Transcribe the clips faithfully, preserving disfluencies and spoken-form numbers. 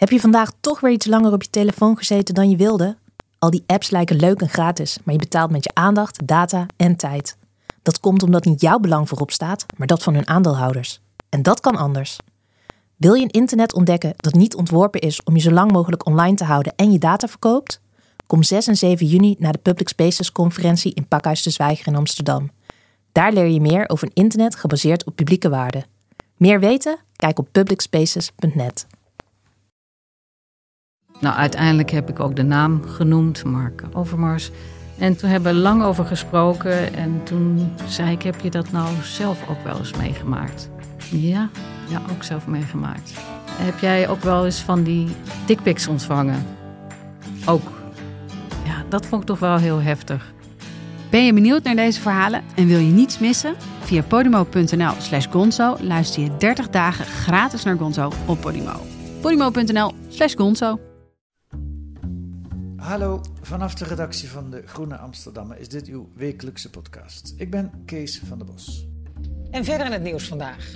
Heb je vandaag toch weer iets langer op je telefoon gezeten dan je wilde? Al die apps lijken leuk en gratis, maar je betaalt met je aandacht, data en tijd. Dat komt omdat niet jouw belang voorop staat, maar dat van hun aandeelhouders. En dat kan anders. Wil je een internet ontdekken dat niet ontworpen is om je zo lang mogelijk online te houden en je data verkoopt? Kom zes en zeven juni naar de Public Spaces conferentie in Pakhuis de Zwijger in Amsterdam. Daar leer je meer over een internet gebaseerd op publieke waarden. Meer weten? Kijk op public spaces punt net. Nou, uiteindelijk heb ik ook de naam genoemd, Mark Overmars. En toen hebben we lang over gesproken. En toen zei ik, heb je dat nou zelf ook wel eens meegemaakt? Ja, ja, ook zelf meegemaakt. Heb jij ook wel eens van die dickpics ontvangen? Ook. Ja, dat vond ik toch wel heel heftig. Ben je benieuwd naar deze verhalen en wil je niets missen? Via podimo.nl slash gonzo luister je dertig dagen gratis naar Gonzo op Podimo. podimo.nl slash gonzo. Hallo, vanaf de redactie van de Groene Amsterdammer is dit uw wekelijkse podcast. Ik ben Kees van der Bos. En verder in het nieuws vandaag.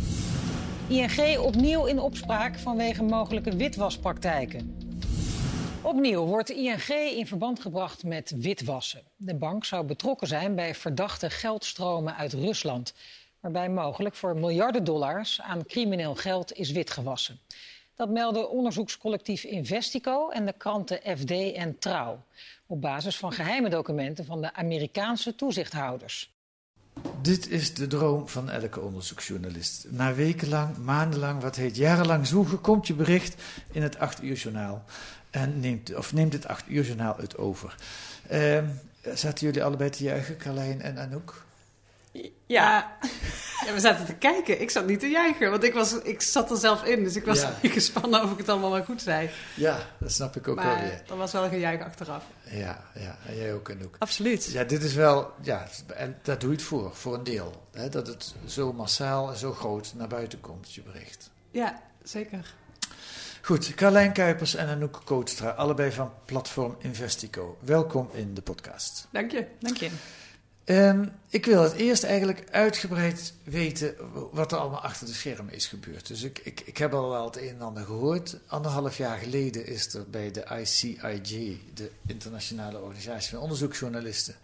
I N G opnieuw in opspraak vanwege mogelijke witwaspraktijken. Opnieuw wordt I N G in verband gebracht met witwassen. De bank zou betrokken zijn bij verdachte geldstromen uit Rusland, waarbij mogelijk voor miljarden dollars aan crimineel geld is witgewassen. Dat melden onderzoekscollectief Investico en de kranten F D en Trouw, op basis van geheime documenten van de Amerikaanse toezichthouders. Dit is de droom van elke onderzoeksjournalist. Na wekenlang, maandenlang, wat heet jarenlang zoeken, komt je bericht in het acht uur journaal. En neemt, of neemt het acht uur journaal het over. Uh, zaten jullie allebei te juichen, Carlijn en Anouk? Ja. ja, we zaten te kijken. Ik zat niet te juichen, want ik, was, ik zat er zelf in. Dus ik was ja. gespannen of ik het allemaal wel goed zei. Ja, dat snap ik ook maar wel weer. Dat was wel een gejuich achteraf. Ja, ja, en jij ook, Anouk. Absoluut. Ja, dit is wel, ja, en daar doe je het voor, voor een deel. Hè, dat het zo massaal en zo groot naar buiten komt, je bericht. Ja, zeker. Goed, Carlijn Kuipers en Anouk Kootstra, allebei van platform Investico. Welkom in de podcast. Dank je. Dank je. Um, ik wil het eerst eigenlijk uitgebreid weten wat er allemaal achter de schermen is gebeurd. Dus ik, ik, ik heb al wel het een en ander gehoord. Anderhalf jaar geleden is er bij de I C I J, de Internationale Organisatie van Onderzoeksjournalisten,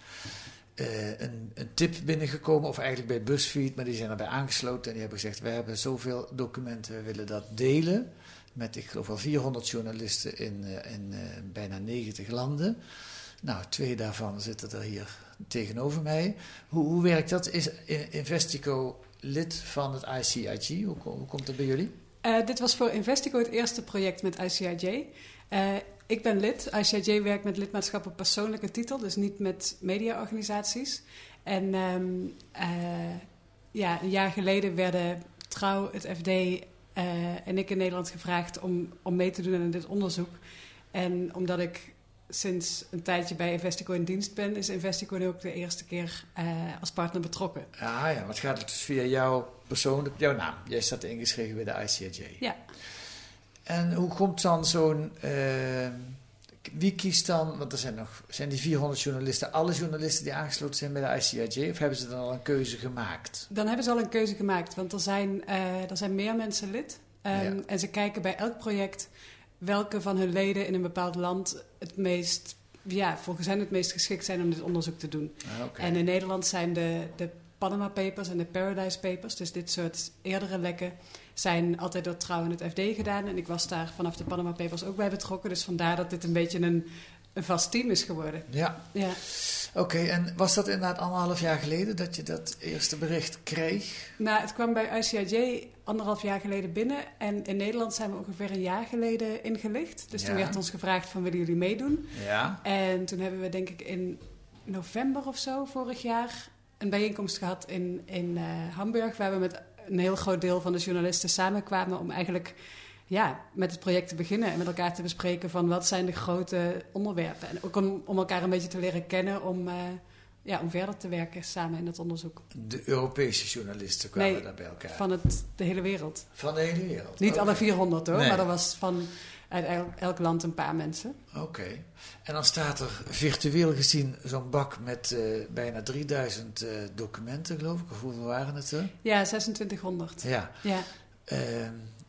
uh, een, een tip binnengekomen, of eigenlijk bij BuzzFeed, maar die zijn erbij aangesloten en die hebben gezegd, we hebben zoveel documenten, we willen dat delen met, ik geloof wel vierhonderd journalisten in, uh, in uh, bijna negentig landen. Nou, twee daarvan zitten er hier tegenover mij. Hoe, hoe werkt dat? Is Investico lid van het I C I J? Hoe, hoe komt dat bij jullie? Uh, dit was voor Investico het eerste project met I C I J. Uh, ik ben lid. I C I J werkt met lidmaatschap op persoonlijke titel, dus niet met mediaorganisaties. En um, uh, ja, een jaar geleden werden Trouw, het F D uh, en ik in Nederland gevraagd om, om mee te doen aan dit onderzoek. En omdat ik sinds een tijdje bij Investico in dienst ben, is Investico nu ook de eerste keer uh, als partner betrokken. Ah ja, maar het gaat dus via jou persoonlijk, jouw naam. Jij staat ingeschreven bij de I C I J. Ja. En hoe komt dan zo'n, uh, wie kiest dan, want er zijn nog, zijn die vierhonderd journalisten, alle journalisten die aangesloten zijn bij de I C I J, of hebben ze dan al een keuze gemaakt? Dan hebben ze al een keuze gemaakt, want er zijn, uh, er zijn meer mensen lid. Um, ja. En ze kijken bij elk project welke van hun leden in een bepaald land het meest, ja, volgens hen het meest geschikt zijn om dit onderzoek te doen. Ah, okay. En in Nederland zijn de, de Panama Papers en de Paradise Papers, dus dit soort eerdere lekken, zijn altijd door Trouw en het F D gedaan. En ik was daar vanaf de Panama Papers ook bij betrokken, dus vandaar dat dit een beetje een, een vast team is geworden. Ja. Ja. Oké, okay, en was dat inderdaad anderhalf jaar geleden dat je dat eerste bericht kreeg? Nou, het kwam bij I C I J anderhalf jaar geleden binnen. En in Nederland zijn we ongeveer een jaar geleden ingelicht. Dus ja. Toen werd ons gevraagd van, willen jullie meedoen? Ja. En toen hebben we denk ik in november of zo vorig jaar een bijeenkomst gehad in, in uh, Hamburg, waar we met een heel groot deel van de journalisten samenkwamen om eigenlijk ja, met het project te beginnen en met elkaar te bespreken van wat zijn de grote onderwerpen. En ook om, om elkaar een beetje te leren kennen om, uh, ja, om verder te werken samen in het onderzoek. De Europese journalisten kwamen nee, daar bij elkaar? van het, de hele wereld. Van de hele wereld? Niet okay. alle vierhonderd hoor, nee. maar er was van uit elk, elk land een paar mensen. Oké. Okay. En dan staat er virtueel gezien zo'n bak met uh, bijna drieduizend uh, documenten, geloof ik. Of hoeveel waren het er? Ja, zesentwintighonderd. Ja. ja. Uh,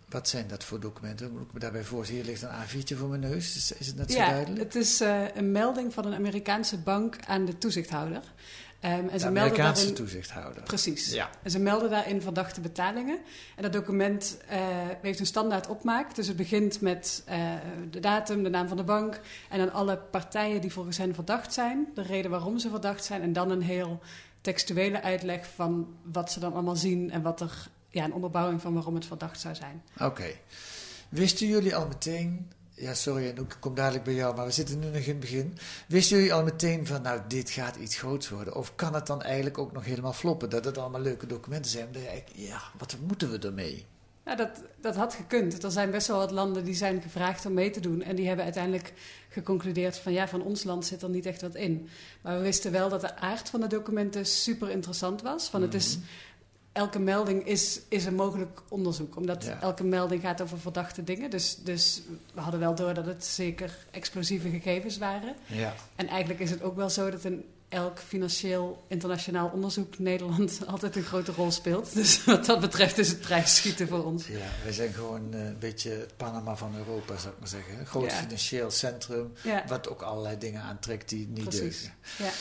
Wat zijn dat voor documenten? Moet ik me daarbij voorstellen? Hier ligt een A viertje voor mijn neus. Is, is het net zo ja, duidelijk? Het is uh, een melding van een Amerikaanse bank aan de toezichthouder. Um, en de ze Amerikaanse daarin, toezichthouder. Precies. Ja. En ze melden daarin verdachte betalingen. En dat document uh, heeft een standaard opmaak. Dus het begint met uh, de datum, de naam van de bank. En dan alle partijen die volgens hen verdacht zijn. De reden waarom ze verdacht zijn. En dan een heel textuele uitleg van wat ze dan allemaal zien. En wat er, ja, een onderbouwing van waarom het verdacht zou zijn. Oké. Okay. Wisten jullie al meteen... Ja, sorry, en ik kom dadelijk bij jou, maar we zitten nu nog in het begin. Wisten jullie al meteen van, nou, dit gaat iets groots worden? Of kan het dan eigenlijk ook nog helemaal floppen? Dat het allemaal leuke documenten zijn. Dat je eigenlijk, ja, wat moeten we ermee? Ja, dat, dat had gekund. Er zijn best wel wat landen die zijn gevraagd om mee te doen. En die hebben uiteindelijk geconcludeerd van, ja, van ons land zit er niet echt wat in. Maar we wisten wel dat de aard van de documenten super interessant was. Van het is... Elke melding is, is een mogelijk onderzoek, omdat ja. elke melding gaat over verdachte dingen. Dus, dus we hadden wel door dat het zeker explosieve gegevens waren. Ja. En eigenlijk is het ook wel zo dat in elk financieel internationaal onderzoek Nederland altijd een grote rol speelt. Dus wat dat betreft is het prijsschieten voor ons. Ja, wij zijn gewoon uh, een beetje het Panama van Europa, zou ik maar zeggen. Een groot ja. financieel centrum, ja. wat ook allerlei dingen aantrekt die niet Precies. deugen. Ja.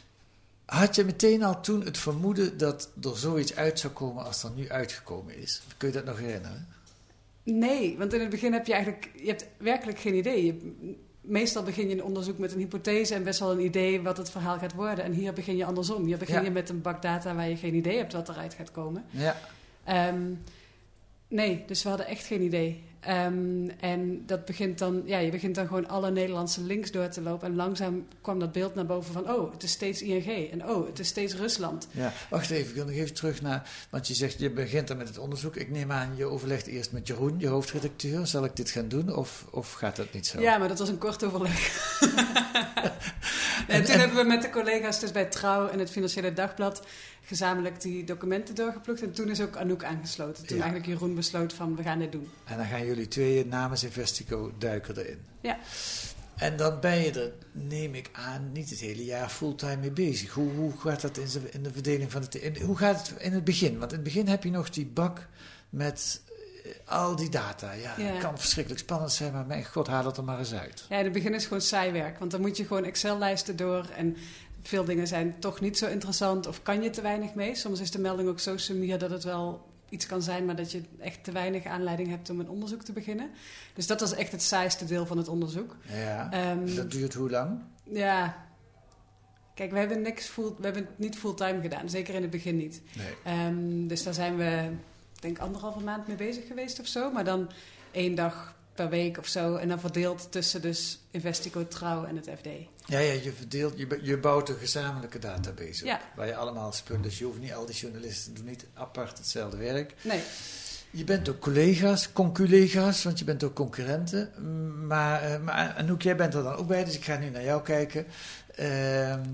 Had je meteen al toen het vermoeden dat er zoiets uit zou komen als er nu uitgekomen is? Kun je dat nog herinneren? Nee, want in het begin heb je eigenlijk... Je hebt werkelijk geen idee. Je, meestal begin je een onderzoek met een hypothese en best wel een idee wat het verhaal gaat worden. En hier begin je andersom. Hier begin ja. je met een bak data waar je geen idee hebt wat eruit gaat komen. Ja. Um, nee, dus we hadden echt geen idee. Um, en dat begint dan, ja, je begint dan gewoon alle Nederlandse links door te lopen. En langzaam kwam dat beeld naar boven van, oh, het is steeds I N G. En oh, het is steeds Rusland. Ja, wacht even, ik wil nog even terug naar, want je zegt, je begint dan met het onderzoek. Ik neem aan, je overlegt eerst met Jeroen, je hoofdredacteur. Zal ik dit gaan doen of, of gaat dat niet zo? Ja, maar dat was een kort overleg. en, en toen en, hebben we met de collega's dus bij Trouw en het Financiële Dagblad gezamenlijk die documenten doorgeplukt. En toen is ook Anouk aangesloten. Toen ja. eigenlijk Jeroen besloot van, we gaan dit doen. En dan gaan jullie tweeën namens Investico duiken erin. Ja. En dan ben je er, neem ik aan, niet het hele jaar fulltime mee bezig. Hoe, hoe gaat dat in, in de verdeling van het... In, hoe gaat het in het begin? Want in het begin heb je nog die bak met uh, al die data. Ja, ja. Het kan verschrikkelijk spannend zijn, maar mijn god, haal het er maar eens uit. Ja, in het begin is gewoon saai werk. Want dan moet je gewoon Excel-lijsten door en... Veel dingen zijn toch niet zo interessant of kan je te weinig mee. Soms is de melding ook zo sumier dat het wel iets kan zijn, maar dat je echt te weinig aanleiding hebt om een onderzoek te beginnen. Dus dat was echt het saaiste deel van het onderzoek. Ja, um, dat duurt hoe lang? Ja, kijk, we hebben, niks full, we hebben het niet fulltime gedaan. Zeker in het begin niet. Nee. Um, dus daar zijn we, ik denk anderhalve maand mee bezig geweest of zo. Maar dan één dag per week of zo. En dan verdeeld tussen dus Investico, Trouw en het F D. Ja, ja, je verdeelt, je, je bouwt een gezamenlijke database op. Ja. Waar je allemaal spullen, dus je hoeft niet, al die journalisten doen niet apart hetzelfde werk. Nee. Je bent ook collega's, conculega's, want je bent ook concurrenten. Maar, uh, maar Anouk, jij bent er dan ook bij, dus ik ga nu naar jou kijken. Uh, uh,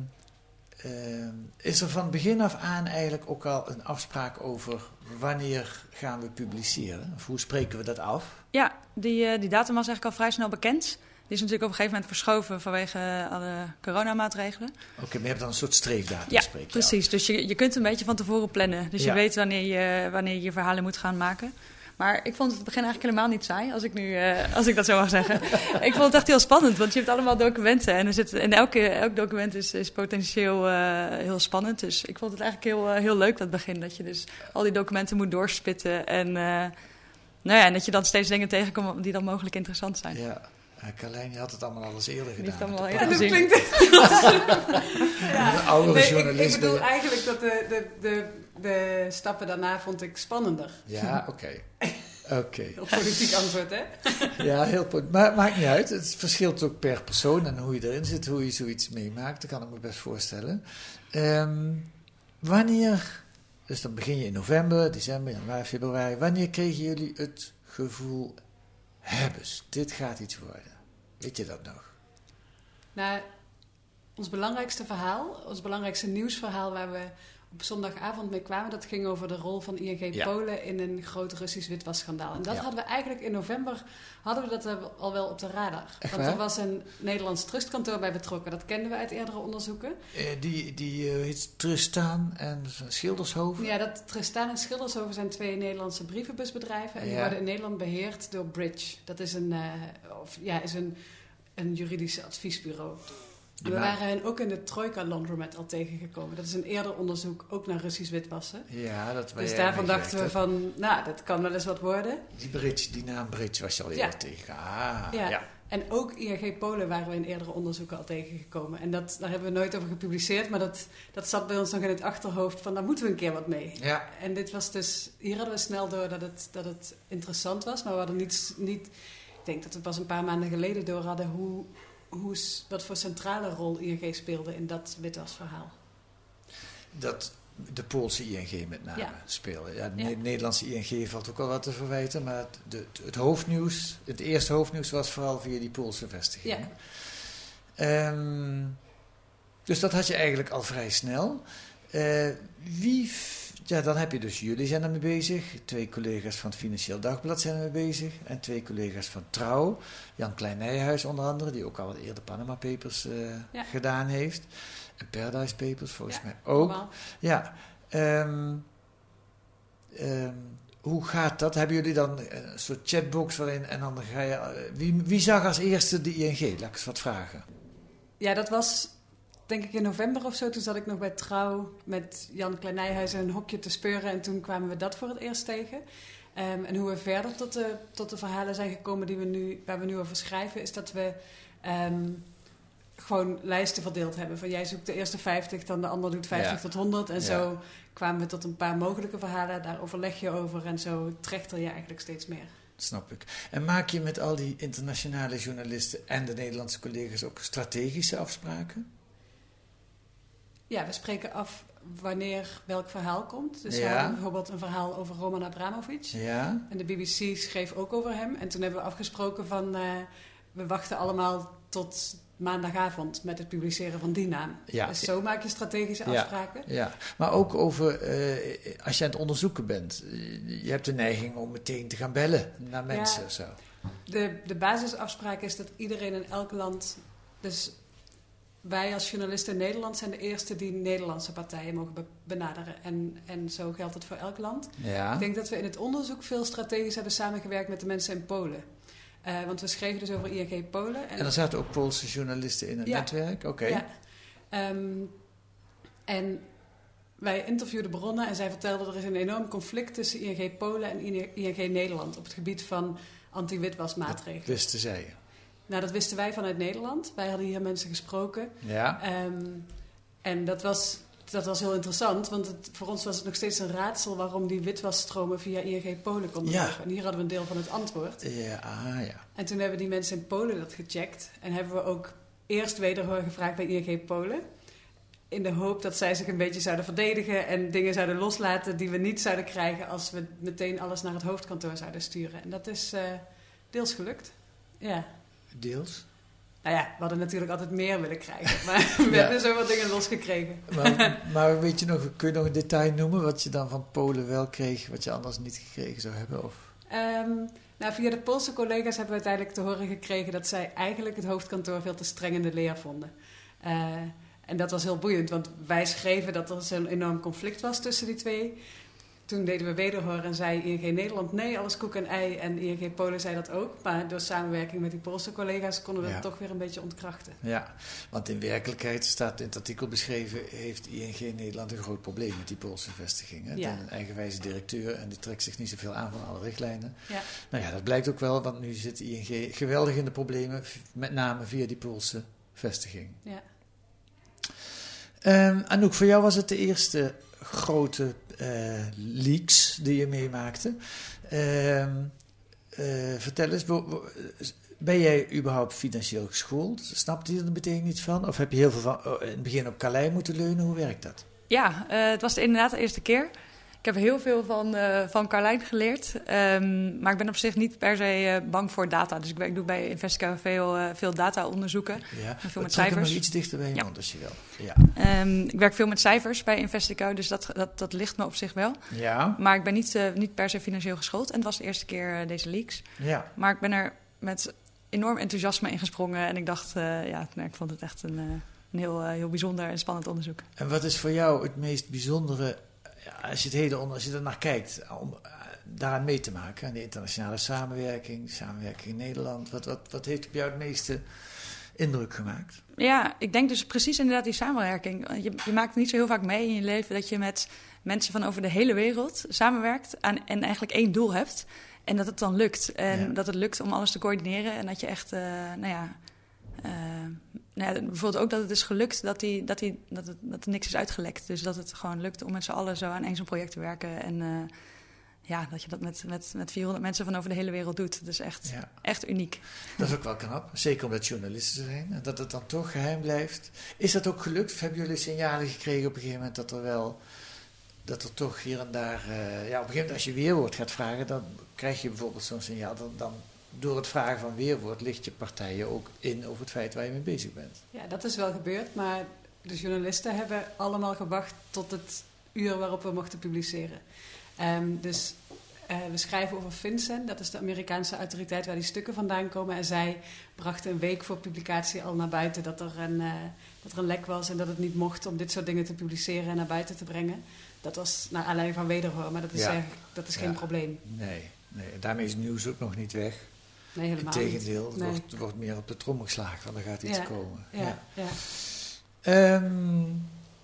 is er van begin af aan eigenlijk ook al een afspraak over wanneer gaan we publiceren? Of hoe spreken we dat af? Ja, die, die datum was eigenlijk al vrij snel bekend. Die is natuurlijk op een gegeven moment verschoven vanwege alle coronamaatregelen. Oké, okay, maar je hebt dan een soort streefdatum. Ja, precies. Dus je, je kunt een beetje van tevoren plannen. Dus ja. je weet wanneer je, wanneer je je verhalen moet gaan maken. Maar ik vond het begin eigenlijk helemaal niet saai, als ik, nu, uh, als ik dat zo mag zeggen. Ik vond het echt heel spannend, want je hebt allemaal documenten. En, er zit, en elke, elk document is, is potentieel uh, heel spannend. Dus ik vond het eigenlijk heel, uh, heel leuk, dat begin. Dat je dus al die documenten moet doorspitten. En, uh, nou ja, en dat je dan steeds dingen tegenkomt die dan mogelijk interessant zijn. Ja. Ja, Carlijn, je had het allemaal al eens eerder gedaan. Die heeft allemaal eerder gezien. Ja, dat klinkt... ja. De oudere nee, journalisten. Ik, ik bedoel eigenlijk dat de, de, de, de stappen daarna vond ik spannender. Ja, oké. Okay. Okay. Heel politiek antwoord, hè? Ja, heel politiek. Maar het maakt niet uit. Het verschilt ook per persoon en hoe je erin zit, hoe je zoiets meemaakt. Dat kan ik me best voorstellen. Um, wanneer, dus dan begin je in november, december, januari, februari. Wanneer kregen jullie het gevoel... Hebbes, dit gaat iets worden. Weet je dat nog? Nou, ons belangrijkste verhaal, ons belangrijkste nieuwsverhaal waar we op zondagavond mee kwamen. Dat ging over de rol van I N G ja. Polen in een groot Russisch witwasschandaal. En dat ja. hadden we eigenlijk in november hadden we dat al wel op de radar. Echt Want waar? er was een Nederlands trustkantoor bij betrokken. Dat kenden we uit eerdere onderzoeken. Uh, die die uh, heet Tristaan en Schildershoven? Ja, dat Tristaan en Schildershoven zijn twee Nederlandse brievenbusbedrijven. En die ja. worden in Nederland beheerd door Bridge. Dat is een, uh, of, ja, is een, een juridisch adviesbureau. En we waren hen ook in de Trojka Laundromat al tegengekomen. Dat is een eerder onderzoek ook naar Russisch witwassen. Ja, dat Dus daarvan dachten we van, nou, dat kan wel eens wat worden. Die Bridge, die naam Bridge was je al eerder ja. tegen. Ah, ja. ja. En ook I N G Polen waren we in eerdere onderzoeken al tegengekomen. En dat, daar hebben we nooit over gepubliceerd, maar dat, dat zat bij ons nog in het achterhoofd van, daar moeten we een keer wat mee. Ja. En dit was dus, hier hadden we snel door dat het, dat het interessant was, maar we hadden niet, niet, ik denk dat we pas een paar maanden geleden door hadden hoe... Hoe, wat voor centrale rol I N G speelde in dat witwasverhaal? Dat de Poolse I N G met name ja. speelde. Ja, de ja. Nederlandse I N G valt ook al wat te verwijten, maar het, de, het hoofdnieuws, het eerste hoofdnieuws was vooral via die Poolse vestiging. Ja. Um, dus dat had je eigenlijk al vrij snel. Uh, wie... Ja, dan heb je dus, jullie zijn ermee bezig. Twee collega's van het Financieel Dagblad zijn ermee bezig. En twee collega's van Trouw. Jan Klein-Nijhuis onder andere, die ook al wat eerder Panama Papers uh, ja. gedaan heeft. En Paradise Papers volgens ja, mij ook. Normaal. Ja. Um, um, hoe gaat dat? Hebben jullie dan een soort chatbox waarin... En dan ga je... Uh, wie, wie zag als eerste de I N G? Laat ik eens wat vragen. Ja, dat was... denk ik in november of zo, toen zat ik nog bij Trouw met Jan Klein-Nijhuis in een hokje te speuren. En toen kwamen we dat voor het eerst tegen. Um, en hoe we verder tot de, tot de verhalen zijn gekomen die we nu, waar we nu over schrijven, is dat we um, gewoon lijsten verdeeld hebben. Van jij zoekt de eerste vijftig, dan de ander doet vijftig ja. tot honderd. En ja. zo kwamen we tot een paar mogelijke verhalen. Daar overleg je over en zo trechter je eigenlijk steeds meer. Snap ik. En maak je met al die internationale journalisten en de Nederlandse collega's ook strategische afspraken? Ja, we spreken af wanneer welk verhaal komt. Dus ja. we hadden bijvoorbeeld een verhaal over Roman Abramovic. Ja. En de B B C schreef ook over hem. En toen hebben we afgesproken van... Uh, we wachten allemaal tot maandagavond met het publiceren van die naam. Ja. Dus zo maak je strategische afspraken. Ja, ja. Maar ook over... Uh, als je aan het onderzoeken bent... Je hebt de neiging om meteen te gaan bellen naar mensen. Ja. Zo. De, de basisafspraak is dat iedereen in elk land... Dus wij als journalisten in Nederland zijn de eerste die Nederlandse partijen mogen be- benaderen. En, en zo geldt het voor elk land. Ja. Ik denk dat we in het onderzoek veel strategisch hebben samengewerkt met de mensen in Polen. Uh, want we schreven dus over I N G Polen. En, en er zaten ook Poolse journalisten in het ja, netwerk? Oké. Okay. Ja. Um, en wij interviewden bronnen en zij vertelden... er is een enorm conflict tussen I N G Polen en I N G Nederland... op het gebied van anti-witwasmaatregelen. Dat wisten zij. Nou, dat wisten wij vanuit Nederland. Wij hadden hier mensen gesproken. Ja. Um, en dat was, dat was heel interessant, want het, voor ons was het nog steeds een raadsel waarom die witwasstromen via I N G Polen konden ja. lopen. En hier hadden we een deel van het antwoord. Ja, ah, ja. En toen hebben die mensen in Polen dat gecheckt. En hebben we ook eerst wederhoor gevraagd bij I N G Polen. In de hoop dat zij zich een beetje zouden verdedigen en dingen zouden loslaten die we niet zouden krijgen als we meteen alles naar het hoofdkantoor zouden sturen. En dat is uh, deels gelukt. Ja. Deels? Nou ja, we hadden natuurlijk altijd meer willen krijgen. Maar we ja. hebben zo wat dingen losgekregen. Maar, maar weet je nog, kun je nog een detail noemen wat je dan van Polen wel kreeg, wat je anders niet gekregen zou hebben? Of? Um, nou, via de Poolse collega's hebben we uiteindelijk te horen gekregen dat zij eigenlijk het hoofdkantoor veel te streng in de leer vonden. Uh, en dat was heel boeiend, want wij schreven dat er zo'n enorm conflict was tussen die twee. Toen deden we wederhoor en zei I N G Nederland nee, alles koek en ei. En I N G Polen zei dat ook. Maar door samenwerking met die Poolse collega's konden we ja. het toch weer een beetje ontkrachten. Ja, want in werkelijkheid staat in het artikel beschreven... heeft I N G Nederland een groot probleem met die Poolse vestiging. Ja. Een eigenwijze directeur en die trekt zich niet zoveel aan van alle richtlijnen. Ja. Nou ja, dat blijkt ook wel, want nu zit I N G geweldig in de problemen. Met name via die Poolse vestiging. Ja. Um, Anouk, voor jou was het de eerste grote uh, leaks die je meemaakte. Uh, uh, vertel eens, ben jij überhaupt financieel geschoold? Snapte je er meteen iets van? Of heb je heel veel van, oh, in het begin op Carlijn moeten leunen? Hoe werkt dat? Ja, uh, het was inderdaad de eerste keer. Ik heb heel veel van, uh, van Carlijn geleerd. Um, maar ik ben op zich niet per se uh, bang voor data. Dus ik, ik doe bij Investico veel, uh, veel data-onderzoeken. Ja, veel met cijfers. nog iets dichter bij je ja. mond als je wil. Ja. Um, ik werk veel met cijfers bij Investico, dus dat, dat, dat ligt me op zich wel. Ja. Maar ik ben niet, uh, niet per se financieel geschoold. En het was de eerste keer uh, deze leaks. Ja. Maar ik ben er met enorm enthousiasme in gesprongen. En ik dacht, uh, ja, nou, ik vond het echt een, uh, een heel, uh, heel bijzonder en spannend onderzoek. En wat is voor jou het meest bijzondere, als je het hele onder, als je er naar kijkt, om uh, daaraan mee te maken, aan de internationale samenwerking, samenwerking in Nederland, wat, wat, wat heeft op jou het meeste indruk gemaakt? Ja, ik denk dus precies inderdaad die samenwerking. Je, je maakt niet zo heel vaak mee in je leven dat je met mensen van over de hele wereld samenwerkt aan, en eigenlijk één doel hebt. En dat het dan lukt. En ja. dat het lukt om alles te coördineren. En dat je echt, uh, nou ja... Uh, nou ja, bijvoorbeeld ook dat het is gelukt dat, die, dat, die, dat, het, dat er niks is uitgelekt. Dus dat het gewoon lukt om met z'n allen zo aan één zo'n project te werken. En uh, ja, dat je dat met, met, met vierhonderd mensen van over de hele wereld doet. Dat is echt, ja. echt uniek. Dat is ook wel knap. Zeker omdat journalisten zijn. En dat het dan toch geheim blijft. Is dat ook gelukt? Of hebben jullie signalen gekregen op een gegeven moment dat er wel... dat er toch hier en daar... Uh, ja, op een gegeven moment als je weerwoord gaat vragen... dan krijg je bijvoorbeeld zo'n signaal. Dan, dan door het vragen van weerwoord licht je partijen ook in over het feit waar je mee bezig bent. Ja, dat is wel gebeurd. Maar de journalisten hebben allemaal gewacht tot het uur waarop we mochten publiceren. Um, dus uh, we schrijven over FinCEN. Dat is de Amerikaanse autoriteit waar die stukken vandaan komen. En zij brachten een week voor publicatie al naar buiten dat er een, uh, dat er een lek was... en dat het niet mocht om dit soort dingen te publiceren en naar buiten te brengen. Dat was naar aanleiding van wederhoor, maar dat is, ja. dat is ja. geen probleem. Nee, nee, daarmee is nieuws ook nog niet weg. Nee, helemaal Integendeel, niet. het nee. wordt, wordt meer op de trommel geslagen, want er gaat iets ja. komen. Ja, ja. ja. Um,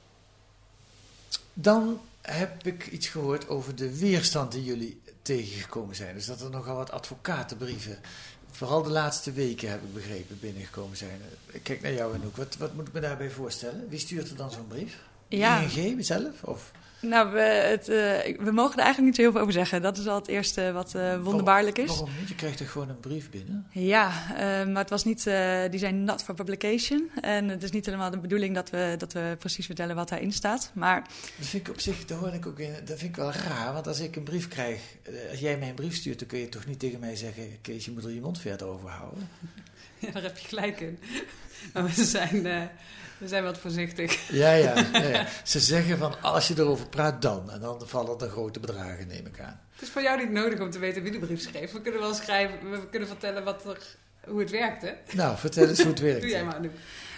dan heb ik iets gehoord over de weerstand die jullie tegengekomen zijn. Dus dat er nogal wat advocatenbrieven, vooral de laatste weken heb ik begrepen, binnengekomen zijn. Ik kijk naar jou, Anouk. Wat, wat moet ik me daarbij voorstellen? Wie stuurt er dan zo'n brief? Ja. I N G zelf? Of... Nou, we, het, uh, we mogen er eigenlijk niet zo heel veel over zeggen. Dat is al het eerste wat uh, wonderbaarlijk is. Waarom niet? Je krijgt toch gewoon een brief binnen? Ja, uh, maar het was niet, uh, die zijn not for publication. En het is niet helemaal de bedoeling dat we, dat we precies vertellen wat daarin staat. Maar... Dat vind ik op zich, dat hoor ik ook in, dat vind ik wel raar. Want als ik een brief krijg, als jij mij een brief stuurt, dan kun je toch niet tegen mij zeggen, Kees, je moet er je mond verder over houden. Ja, daar heb je gelijk in. Maar we zijn... Uh... We zijn wat voorzichtig. Ja, ja, ja, ja. Ze zeggen van als je erover praat dan. En dan vallen er grote bedragen, neem ik aan. Het is voor jou niet nodig om te weten wie de brief schreef. We kunnen wel schrijven, we kunnen vertellen wat er, hoe het werkt, hè? Nou, vertel eens hoe het werkt. Doe jij maar nu.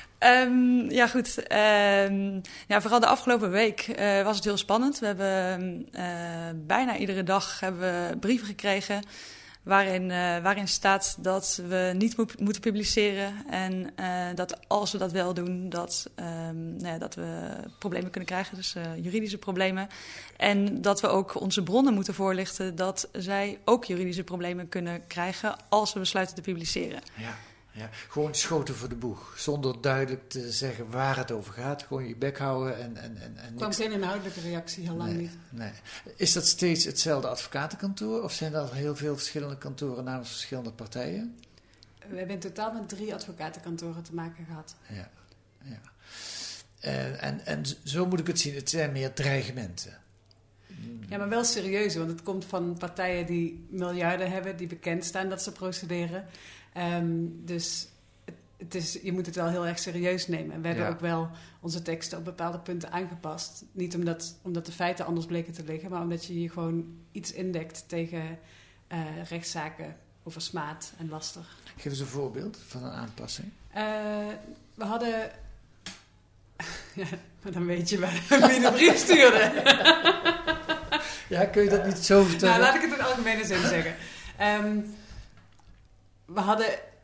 Um, ja, goed. Um, ja, vooral de afgelopen week uh, was het heel spannend. We hebben uh, bijna iedere dag hebben we brieven gekregen... Waarin, uh, waarin staat dat we niet mo- moeten publiceren en uh, dat als we dat wel doen, dat, um, nou ja, dat we problemen kunnen krijgen, dus uh, juridische problemen. En dat we ook onze bronnen moeten voorlichten dat zij ook juridische problemen kunnen krijgen als we besluiten te publiceren. Ja. Ja, gewoon schoten voor de boeg, zonder duidelijk te zeggen waar het over gaat. Gewoon je bek houden en, en, en, en kwam geen inhoudelijke reactie, heel lang nee, niet. Nee. Is dat steeds hetzelfde advocatenkantoor of zijn er heel veel verschillende kantoren namens verschillende partijen? We hebben in totaal met drie advocatenkantoren te maken gehad. Ja, ja. En, en, en zo moet ik het zien, het zijn meer dreigementen. Ja, maar wel serieus, want het komt van partijen die miljarden hebben, die bekend staan dat ze procederen. Um, dus het, het is, je moet het wel heel erg serieus nemen. En we hebben ja. ook wel onze teksten op bepaalde punten aangepast. Niet omdat, omdat de feiten anders bleken te liggen, maar omdat je hier gewoon iets indekt tegen uh, rechtszaken over smaad en laster. Geef eens een voorbeeld van een aanpassing. Uh, we hadden... ja, maar dan weet je waar, wie de brief stuurde. Ja, kun je dat niet zo vertellen? Nou, laat ik het in algemene zin zeggen. Um, we, hadden,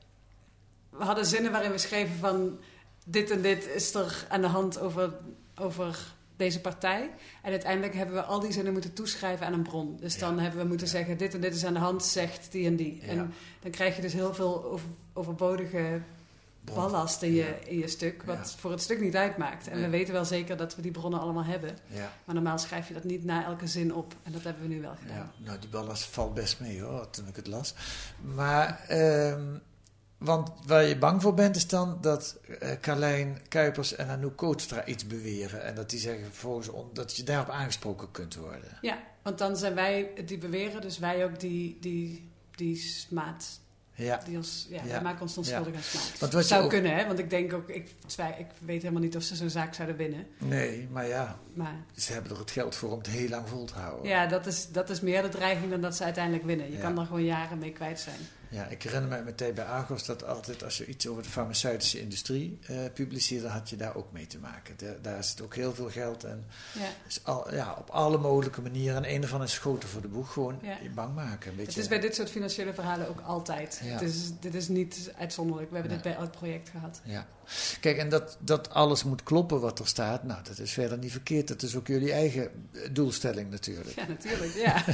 we hadden zinnen waarin we schreven van... dit en dit is er aan de hand over, over deze partij. En uiteindelijk hebben we al die zinnen moeten toeschrijven aan een bron. Dus dan ja. hebben we moeten zeggen... dit en dit is aan de hand, zegt die en die. Ja. En dan krijg je dus heel veel over, overbodige... Bron. ballast in je, ja. in je stuk, wat ja. voor het stuk niet uitmaakt. En ja. we weten wel zeker dat we die bronnen allemaal hebben. Ja. Maar normaal schrijf je dat niet na elke zin op. En dat hebben we nu wel gedaan. Ja. Nou, die ballast valt best mee hoor, toen ik het las. Maar um, Want waar je bang voor bent is dan dat uh, Carlijn Kuipers en Anouk Kootstra iets beweren. En dat die zeggen vervolgens on, dat je daarop aangesproken kunt worden. Ja, want dan zijn wij die beweren, dus wij ook die, die, die smaad. Ja. Die ons, ja, Ja. wij maken ons dan schuldig Ja. aan smaad. Want wat zou je ook- kunnen, hè? Want ik denk ook, ik, twi- ik weet helemaal niet of ze zo'n zaak zouden winnen. Nee, maar ja, Maar ze hebben er het geld voor om het heel lang vol te houden. ja, dat is, dat is meer de dreiging dan dat ze uiteindelijk winnen. Je Ja. kan er gewoon jaren mee kwijt zijn. Ja, ik herinner me meteen bij Argos dat altijd als je iets over de farmaceutische industrie uh, publiceerde, had je daar ook mee te maken. De, daar zit ook heel veel geld en Ja. is al, ja, op alle mogelijke manieren. En een ervan is schoten voor de boeg, gewoon Ja. je bang maken. Een beetje. Het is bij dit soort financiële verhalen ook altijd. Ja. Het is, dit is niet uitzonderlijk. We hebben Nee. dit bij elk project gehad. Ja. Kijk, en dat, dat alles moet kloppen wat er staat, nou, dat is verder niet verkeerd. Dat is ook jullie eigen eh, doelstelling natuurlijk. Ja, natuurlijk. Ja.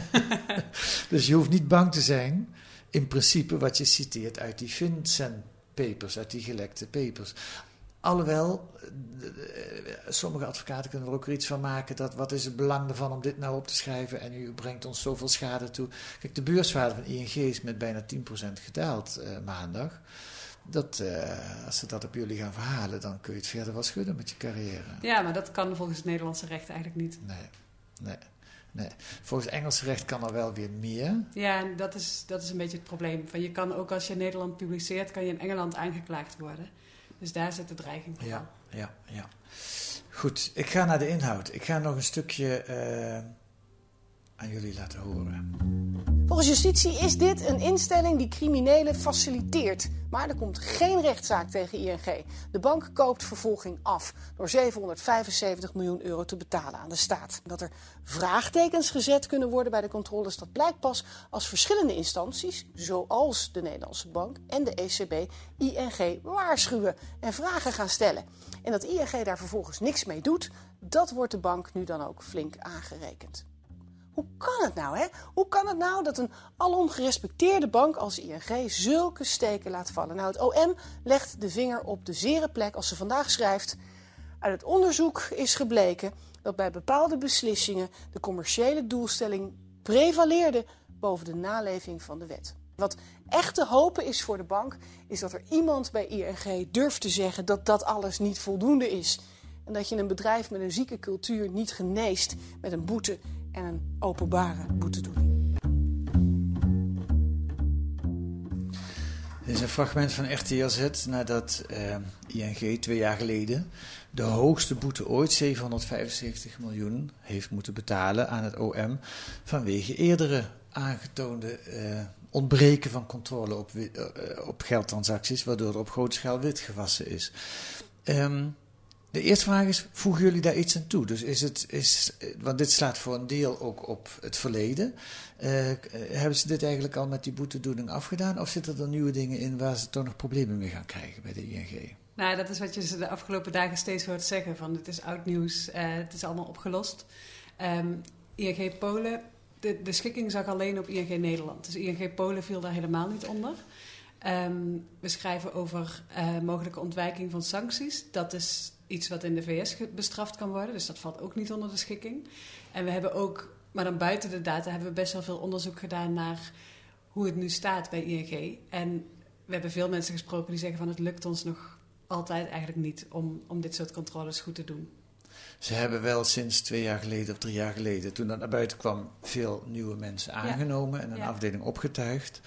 Dus je hoeft niet bang te zijn, in principe, wat je citeert uit die FinCEN papers, uit die gelekte papers. Alhoewel, eh, eh, sommige advocaten kunnen er ook weer iets van maken dat wat is het belang ervan om dit nou op te schrijven en u brengt ons zoveel schade toe. Kijk, de beurswaarde van I N G is met bijna tien procent gedaald uh, maandag. Dat, uh, als ze dat op jullie gaan verhalen, dan kun je het verder wel schudden met je carrière. ja, maar dat kan volgens het Nederlandse recht eigenlijk niet. Nee, nee, nee. Volgens Engels recht kan er wel weer meer. Ja, en dat is, dat is een beetje het probleem. Van je kan ook als je in Nederland publiceert, kan je in Engeland aangeklaagd worden. Dus daar zit de dreiging voor. Ja, ja, ja. Goed, ik ga naar de inhoud. Ik ga nog een stukje uh, aan jullie laten horen. Volgens justitie is dit een instelling die criminelen faciliteert. Maar er komt geen rechtszaak tegen I N G. De bank koopt vervolging af door zevenhonderdvijfenzeventig miljoen euro te betalen aan de staat. Dat er vraagtekens gezet kunnen worden bij de controles, dat blijkt pas als verschillende instanties, zoals de Nederlandse Bank en de E C B, I N G waarschuwen en vragen gaan stellen. En dat I N G daar vervolgens niks mee doet, dat wordt de bank nu dan ook flink aangerekend. Hoe kan het nou, hè? Hoe kan het nou dat een alom gerespecteerde bank als I N G zulke steken laat vallen? Nou, het O M legt de vinger op de zere plek als ze vandaag schrijft: uit het onderzoek is gebleken dat bij bepaalde beslissingen de commerciële doelstelling prevaleerde boven de naleving van de wet. Wat echt te hopen is voor de bank, is dat er iemand bij I N G durft te zeggen dat dat alles niet voldoende is. En dat je een bedrijf met een zieke cultuur niet geneest met een boete en een openbare boetedoening. Dit is een fragment van R T L Z nadat uh, I N G twee jaar geleden de hoogste boete ooit, zevenhonderdvijfenzeventig miljoen, heeft moeten betalen aan het O M vanwege eerdere aangetoonde uh, ontbreken van controle op, uh, op geldtransacties, waardoor er op grote schaal witgewassen is. Um, De eerste vraag is, voegen jullie daar iets aan toe? Dus is het, is, want dit slaat voor een deel ook op het verleden. Uh, hebben ze dit eigenlijk al met die boetedoening afgedaan? Of zitten er nieuwe dingen in waar ze toch nog problemen mee gaan krijgen bij de I N G? Nou, dat is wat je ze de afgelopen dagen steeds hoort zeggen. Van het is oud nieuws, uh, het is allemaal opgelost. Um, I N G Polen, de, de schikking zag alleen op I N G Nederland. Dus I N G Polen viel daar helemaal niet onder. Um, we schrijven over uh, mogelijke ontwijking van sancties. Dat is iets wat in de V S bestraft kan worden. Dus dat valt ook niet onder de schikking. En we hebben ook, maar dan buiten de data, hebben we best wel veel onderzoek gedaan naar hoe het nu staat bij I N G. En we hebben veel mensen gesproken die zeggen van het lukt ons nog altijd eigenlijk niet om, om dit soort controles goed te doen. Ze hebben wel sinds twee jaar geleden of drie jaar geleden, toen dat naar buiten kwam, veel nieuwe mensen aangenomen ja. en een ja. afdeling opgetuigd.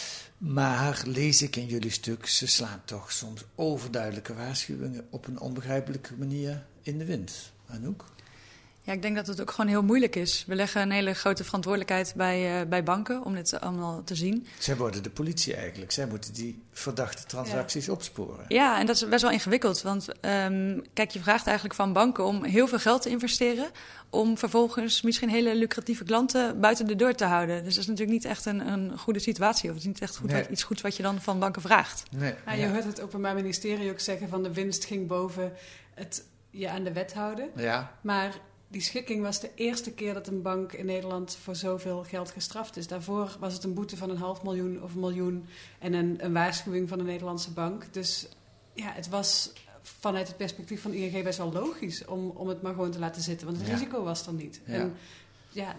Maar lees ik in jullie stuk, ze slaan toch soms overduidelijke waarschuwingen op een onbegrijpelijke manier in de wind. Anouk? Ja, ik denk dat het ook gewoon heel moeilijk is. We leggen een hele grote verantwoordelijkheid bij, uh, bij banken om dit allemaal te zien. Zij worden de politie eigenlijk. Zij moeten die verdachte transacties ja. opsporen. Ja, en dat is best wel ingewikkeld. Want um, kijk, je vraagt eigenlijk van banken om heel veel geld te investeren, om vervolgens misschien hele lucratieve klanten buiten de deur te houden. Dus dat is natuurlijk niet echt een, een goede situatie. Of het is niet echt goed, nee. wat, iets goeds wat je dan van banken vraagt. Nee. Ja, je hoort het Openbaar Ministerie ook zeggen van de winst ging boven het je aan de wet houden. Ja. Maar die schikking was de eerste keer dat een bank in Nederland voor zoveel geld gestraft is. Daarvoor was het een boete van een half miljoen of een miljoen en een, een waarschuwing van de Nederlandse bank. Dus ja, het was vanuit het perspectief van I N G best wel logisch om, om het maar gewoon te laten zitten. Want het ja. risico was er niet. Ja. En ja,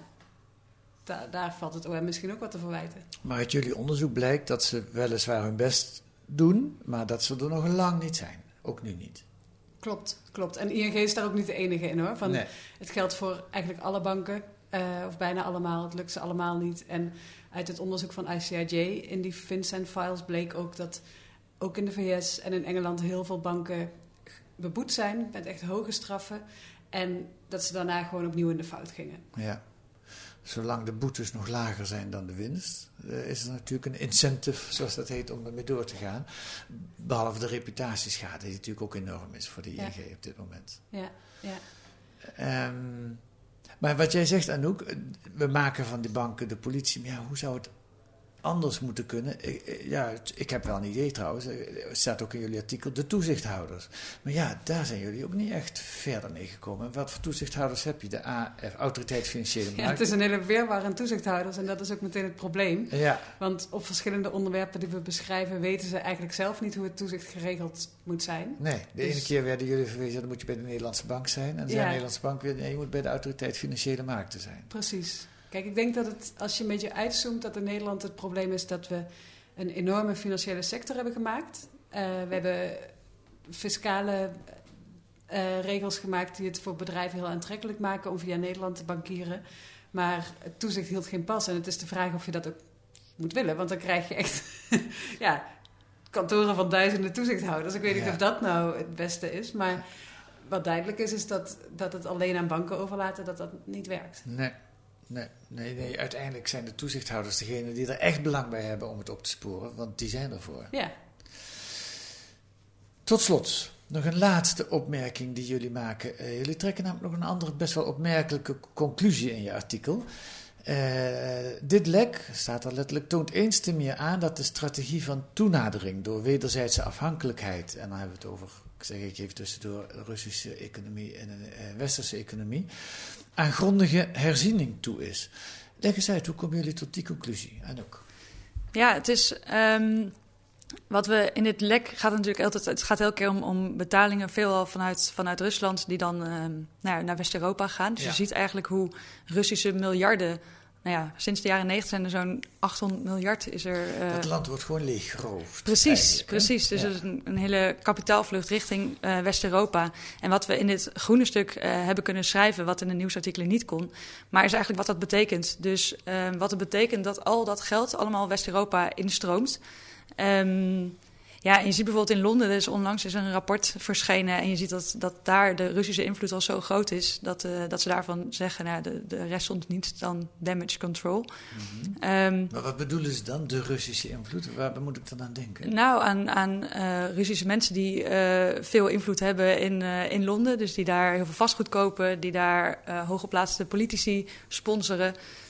da, daar valt het O M misschien ook wat te verwijten. Maar uit jullie onderzoek blijkt dat ze weliswaar hun best doen, maar dat ze er nog lang niet zijn. Ook nu niet. Klopt, klopt. En I N G is daar ook niet de enige in hoor. Van, Nee. Het geldt voor eigenlijk alle banken, uh, of bijna allemaal. Het lukt ze allemaal niet. En uit het onderzoek van I C I J in die FinCEN-files bleek ook dat ook in de V S en in Engeland heel veel banken beboet zijn met echt hoge straffen. En dat ze daarna gewoon opnieuw in de fout gingen. Ja. Zolang de boetes nog lager zijn dan de winst, uh, is er natuurlijk een incentive, zoals dat heet, om ermee door te gaan. Behalve de reputatieschade, die natuurlijk ook enorm is voor de I N G ja. op dit moment. Ja, ja. Um, maar wat jij zegt, Anouk, we maken van die banken de politie, maar ja, hoe zou het anders moeten kunnen? Ik, ja, ik heb wel een idee trouwens, het staat ook in jullie artikel, de toezichthouders. Maar ja, daar zijn jullie ook niet echt verder mee gekomen. Wat voor toezichthouders heb je? De A F, Autoriteit Financiële Markten? Ja, het is een hele weerwaar aan toezichthouders en dat is ook meteen het probleem. Ja. Want op verschillende onderwerpen die we beschrijven weten ze eigenlijk zelf niet hoe het toezicht geregeld moet zijn. Nee, de dus... ene keer werden jullie verwezen, dan moet je bij de Nederlandse Bank zijn. En de ja. Nederlandse Bank weer, nee, je moet bij de Autoriteit Financiële Markten zijn. Precies. Kijk, ik denk dat het, als je een beetje uitzoomt, dat in Nederland het probleem is dat we een enorme financiële sector hebben gemaakt. Uh, we hebben fiscale uh, regels gemaakt die het voor bedrijven heel aantrekkelijk maken om via Nederland te bankieren. Maar het toezicht hield geen pas. En het is de vraag of je dat ook moet willen. Want dan krijg je echt ja, kantoren van duizenden toezichthouders. Ik weet niet ja. of dat nou het beste is. Maar wat duidelijk is, is dat, dat het alleen aan banken overlaten, dat dat niet werkt. Nee. Nee, nee, nee, uiteindelijk zijn de toezichthouders degene die er echt belang bij hebben om het op te sporen, want die zijn ervoor. Ja. Tot slot, nog een laatste opmerking die jullie maken. Uh, jullie trekken namelijk nog een andere best wel opmerkelijke conclusie in je artikel. Uh, dit lek, staat er letterlijk, toont eens te meer aan dat de strategie van toenadering door wederzijdse afhankelijkheid, en dan hebben we het over, ik zeg ik even tussendoor, de Russische economie en de uh, westerse economie, aan grondige herziening toe is. Leg eens uit, hoe komen jullie tot die conclusie? Anouk? Ja, het is um, wat we in dit lek gaat het natuurlijk altijd. Het gaat elke keer om, om betalingen, veelal vanuit, vanuit Rusland, die dan um, nou, naar West-Europa gaan. Dus ja. je ziet eigenlijk hoe Russische miljarden. Nou ja, sinds de jaren negentig zijn er zo'n achthonderd miljard is er. Uh... Dat land wordt gewoon leeggeroofd. Precies, precies. Dus ja. het is een, een hele kapitaalvlucht richting uh, West-Europa. En wat we in dit groene stuk uh, hebben kunnen schrijven, wat in de nieuwsartikelen niet kon, maar is eigenlijk wat dat betekent. Dus uh, wat het betekent dat al dat geld allemaal West-Europa instroomt. Um, Ja, en je ziet bijvoorbeeld in Londen, dus onlangs is een rapport verschenen en je ziet dat, dat daar de Russische invloed al zo groot is, dat, uh, dat ze daarvan zeggen, nou, de, de rest stond niet dan damage control. Mm-hmm. Um, maar wat bedoelen ze dan, de Russische invloed? Waar moet ik dan aan denken? Nou, aan, aan uh, Russische mensen die uh, veel invloed hebben in, uh, in Londen, dus die daar heel veel vastgoed kopen, die daar uh, hooggeplaatste politici sponsoren,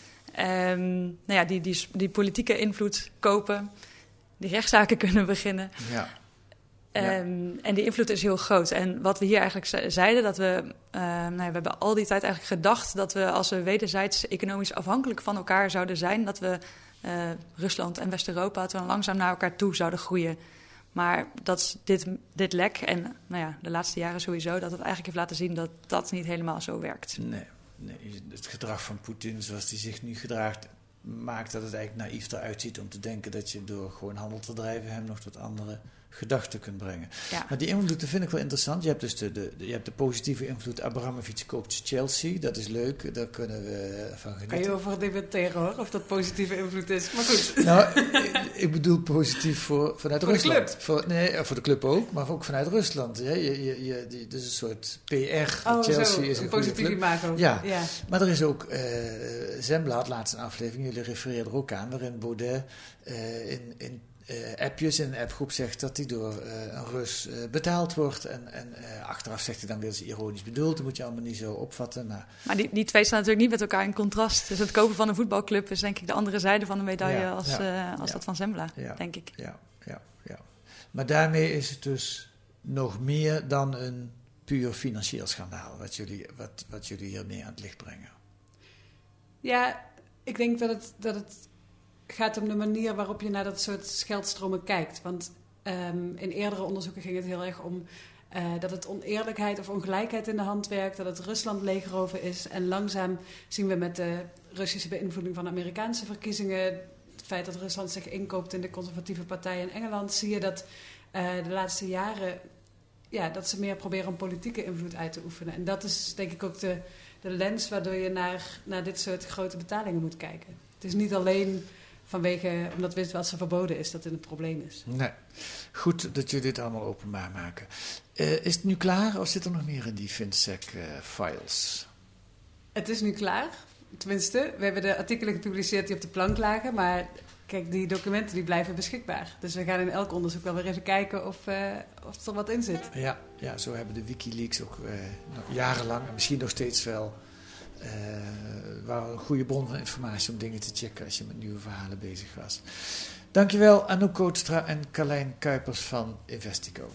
um, nou ja, die, die, die politieke invloed kopen. Die rechtszaken kunnen beginnen. Ja. Ja. Um, en die invloed is heel groot. En wat we hier eigenlijk zeiden, dat we, uh, nou ja, we hebben al die tijd eigenlijk gedacht dat we als we wederzijds economisch afhankelijk van elkaar zouden zijn, dat we uh, Rusland en West-Europa, dat we dan langzaam naar elkaar toe zouden groeien. Maar dat dit, dit lek, en nou ja, de laatste jaren sowieso, dat het eigenlijk heeft laten zien dat dat niet helemaal zo werkt. Nee, nee. Het gedrag van Poetin, zoals hij zich nu gedraagt, maakt dat het eigenlijk naïef eruit ziet om te denken dat je door gewoon handel te drijven hem nog tot andere gedachten kunt brengen. Ja. Maar die invloed vind ik wel interessant. Je hebt dus de, de, je hebt de positieve invloed. Abramovich koopt Chelsea, dat is leuk, daar kunnen we van genieten. Kan je over debatteren hoor, of dat positieve invloed is. Maar goed. Nou, ik, ik bedoel positief voor, vanuit voor Rusland. De club. Voor, nee, voor de club ook, maar ook vanuit Rusland. Hè. Je, je, je, die, dus een soort P R. Oh, Chelsea zo, is een, een goede positief club. imago. Ja. ja, maar er is ook, uh, Zembla had laatst een aflevering, jullie refereerden er ook aan, waarin Baudet uh, in, in Uh, appjes in een appgroep zegt dat hij door uh, een Rus uh, betaald wordt. En, en uh, achteraf zegt hij dan weer dat is ironisch bedoeld. Dat moet je allemaal niet zo opvatten. Nou, maar die, die twee staan natuurlijk niet met elkaar in contrast. Dus het kopen van een voetbalclub is denk ik de andere zijde van de medaille ja, als, ja, uh, als ja, dat van Zembla, ja, denk ik. Ja, ja, ja. Maar daarmee is het dus nog meer dan een puur financieel schandaal. Wat jullie, wat, wat jullie hier mee aan het licht brengen. Ja, ik denk dat het... Dat het gaat om de manier waarop je naar dat soort geldstromen kijkt. Want um, in eerdere onderzoeken ging het heel erg om uh, dat het oneerlijkheid of ongelijkheid in de hand werkt, dat het Rusland leegroven is. En langzaam zien we met de Russische beïnvloeding van Amerikaanse verkiezingen, het feit dat Rusland zich inkoopt in de conservatieve partij in Engeland, zie je dat uh, de laatste jaren ja, dat ze meer proberen om politieke invloed uit te oefenen. En dat is denk ik ook de, de lens waardoor je naar, naar dit soort grote betalingen moet kijken. Het is niet alleen vanwege, omdat witwassen verboden is, dat het een probleem is. Nee. Goed dat jullie dit allemaal openbaar maken. Uh, is het nu klaar of zit er nog meer in die FinSec-files? Uh, het is nu klaar. Tenminste, we hebben de artikelen gepubliceerd die op de plank lagen, maar kijk, die documenten die blijven beschikbaar. Dus we gaan in elk onderzoek wel weer even kijken of, uh, of er wat in zit. Ja, ja, zo hebben de WikiLeaks ook uh, nog jarenlang, en misschien nog steeds wel, uh, waren een goede bron van informatie om dingen te checken als je met nieuwe verhalen bezig was. Dankjewel Anouk Kootstra en Carlijn Kuipers van Investico.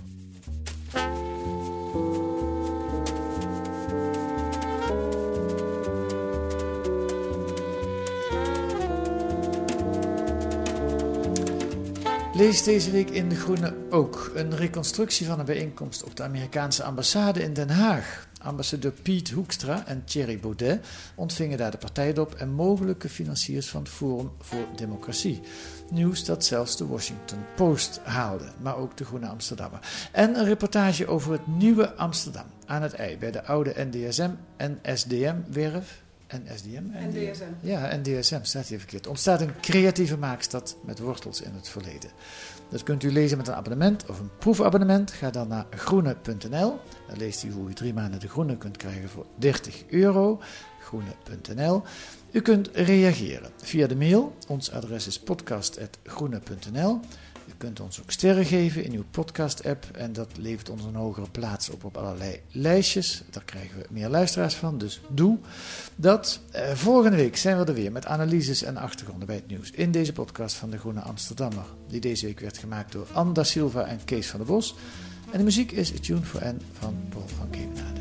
Lees deze week in De Groene ook een reconstructie van een bijeenkomst op de Amerikaanse ambassade in Den Haag. Ambassadeur Piet Hoekstra en Thierry Baudet ontvingen daar de partijdop en mogelijke financiers van het Forum voor Democratie. Nieuws dat zelfs de Washington Post haalde, maar ook de Groene Amsterdammer. En een reportage over het nieuwe Amsterdam aan het IJ bij de oude N D S M en S D M-werf. En S D M? N D S M. Ja, N D S M, staat hier verkeerd. Ontstaat een creatieve maakstad met wortels in het verleden. Dat kunt u lezen met een abonnement of een proefabonnement. Ga dan naar groene punt n l. Dan leest u hoe u drie maanden De Groene kunt krijgen voor dertig euro. groene punt n l. U kunt reageren via de mail. Ons adres is podcast apenstaartje groene punt n l. U kunt ons ook sterren geven in uw podcast-app en dat levert ons een hogere plaats op op allerlei lijstjes. Daar krijgen we meer luisteraars van, dus doe dat. Uh, volgende week zijn we er weer met analyses en achtergronden bij het nieuws in deze podcast van De Groene Amsterdammer, die deze week werd gemaakt door Anne da Silva en Kees van der Bos. En de muziek is A Tune for N van Paul van Kemenade.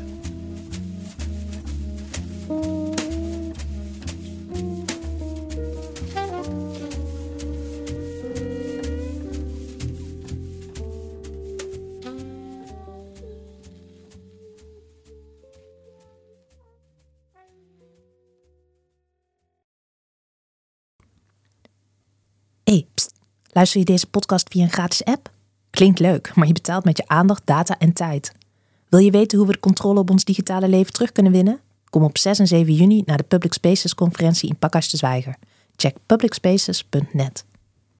Hey, pst, luister je deze podcast via een gratis app? Klinkt leuk, maar je betaalt met je aandacht, data en tijd. Wil je weten hoe we de controle op ons digitale leven terug kunnen winnen? Kom op zes en zeven juni naar de Public Spaces conferentie in Pakhuis de Zwijger. Check public spaces punt net.